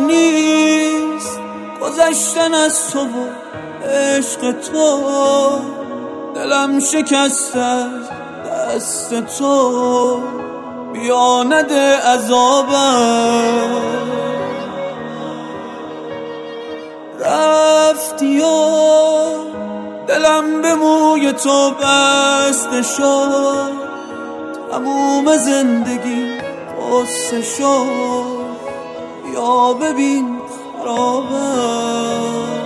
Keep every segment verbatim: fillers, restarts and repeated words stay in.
نیست گذشتن از تو و عشق تو، دلم شکست از دست تو، بیا نده عذابم. رفتی و دلم به موی تو بسته شد، تموم زندگی قصه شد، یا ببین خرابم.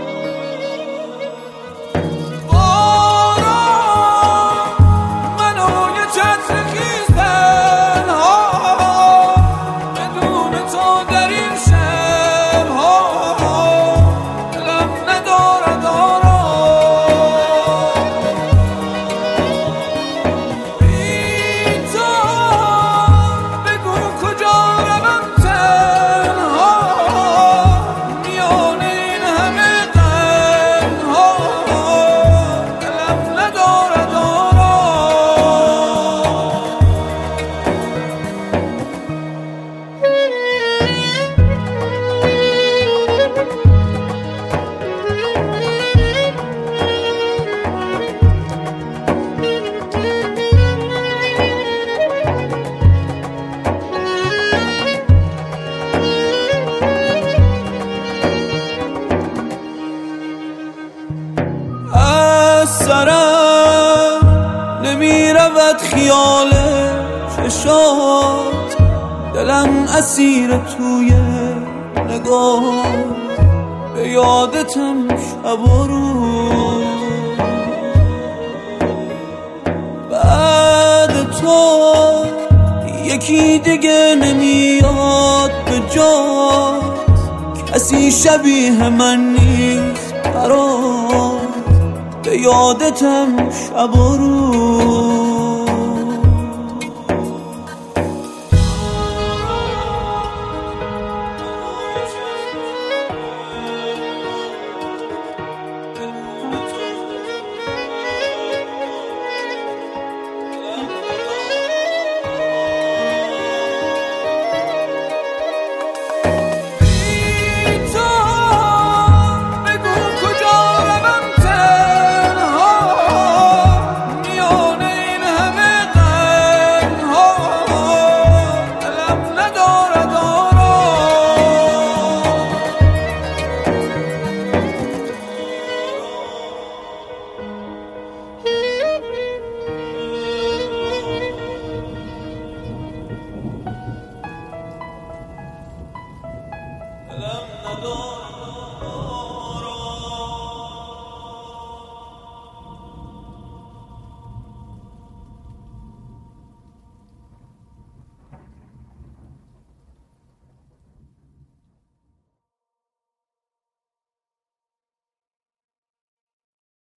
سرم نمی رود خیال چشات، دلم اسیر توی نگاه، به یادتم شب و روز. بعد تو یکی دیگه نمیاد به جات، کسی شبیه من نیست برات، به یادتم شب و روز. Hello.